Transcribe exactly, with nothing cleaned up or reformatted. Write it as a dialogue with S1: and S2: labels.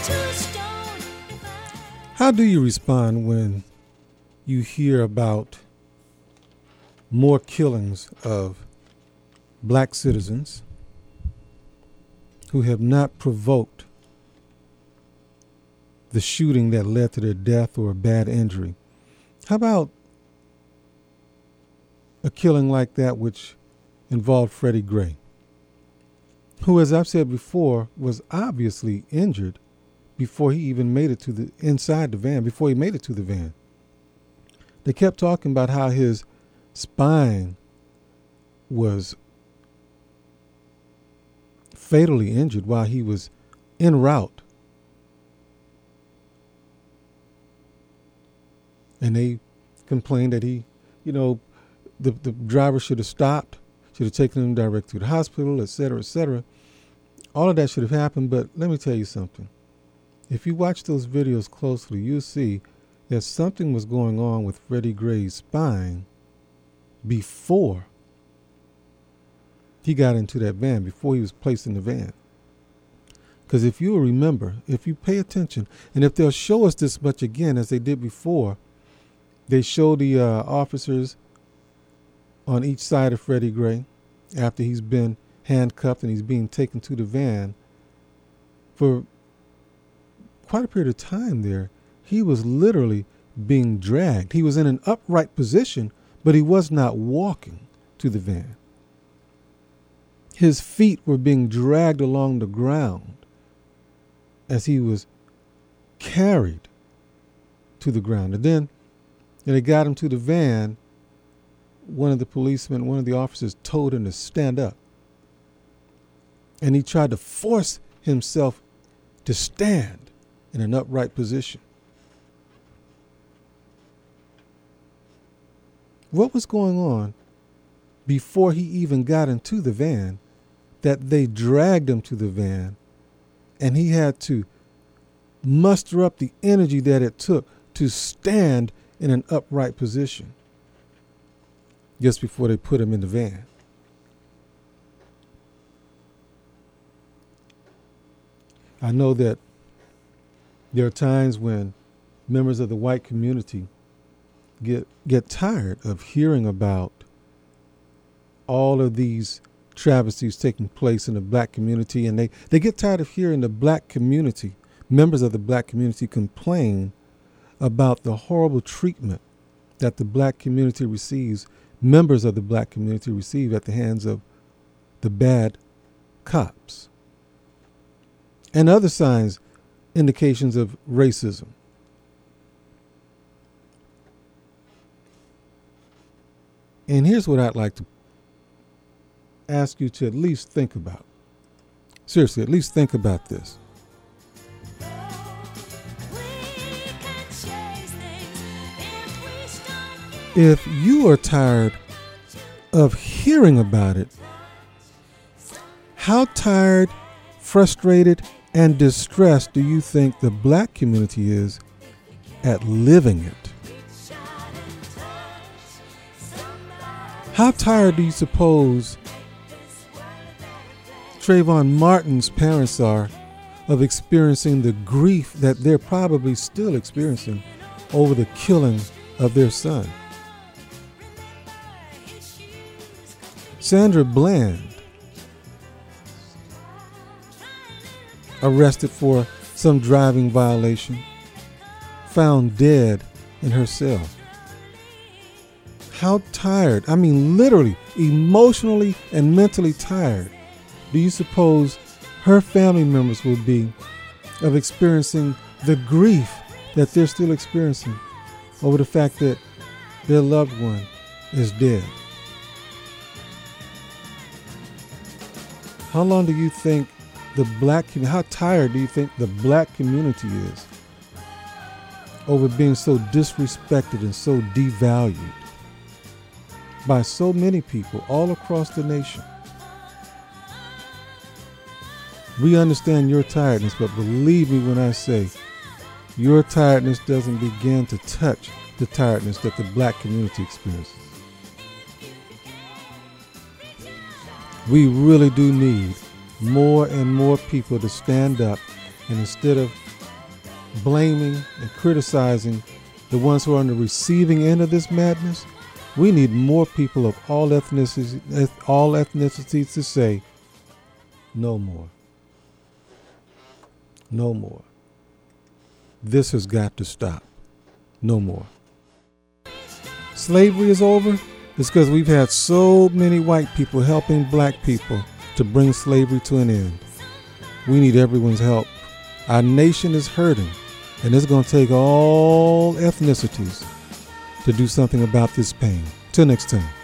S1: How do you respond when you hear about more killings of black citizens who have not provoked the shooting that led to their death or a bad injury? How about a killing like that which involved Freddie Gray, who, as I've said before, was obviously injured before he even made it to the inside the van, before he made it to the van. They kept talking about how his spine was fatally injured while he was en route. And they complained that he, you know, the, the driver should have stopped, should have taken him direct to the hospital, et cetera, et cetera. All of that should have happened, but let me tell you something. If you watch those videos closely, you'll see that something was going on with Freddie Gray's spine before he got into that van, before he was placed in the van. Because if you'll remember, if you pay attention, and if they'll show us this much again as they did before, they show the uh, officers on each side of Freddie Gray after he's been handcuffed and he's being taken to the van. For quite a period of time there, he was literally being dragged. He was in an upright position, but he was not walking to the van. His feet were being dragged along the ground as he was carried to the ground. And then when they got him to the van, one of the policemen, one of the officers told him to stand up. And he tried to force himself to stand in an upright position. What was going on before he even got into the van that they dragged him to the van and he had to muster up the energy that it took to stand in an upright position just before they put him in the van? I know that there are times when members of the white community get get tired of hearing about all of these travesties taking place in the black community, and they, they get tired of hearing the black community, members of the black community, complain about the horrible treatment that the black community receives, members of the black community receive at the hands of the bad cops, and other signs, indications of racism. And here's what I'd like to ask you to at least think about. Seriously, at least think about this. If you are tired of hearing about it, how tired, frustrated, and distressed do you think the black community is at living it? How tired do you suppose Trayvon Martin's parents are of experiencing the grief that they're probably still experiencing over the killing of their son? Sandra Bland, arrested for some driving violation, found dead in her cell. How tired, I mean literally, emotionally and mentally tired, do you suppose her family members will be of experiencing the grief that they're still experiencing over the fact that their loved one is dead? How long do you think the black community, how tired do you think the black community is over being so disrespected and so devalued by so many people all across the nation? We understand your tiredness, but believe me when I say your tiredness doesn't begin to touch the tiredness that the black community experiences. We really do need more and more people to stand up, and instead of blaming and criticizing the ones who are on the receiving end of this madness. We need more people of all ethnicities, all ethnicities to say, no more. No more. This has got to stop. No more. Slavery is over. It's because we've had so many white people helping black people to bring slavery to an end. We need everyone's help. Our nation is hurting, and it's going to take all ethnicities to do something about this pain. Till next time.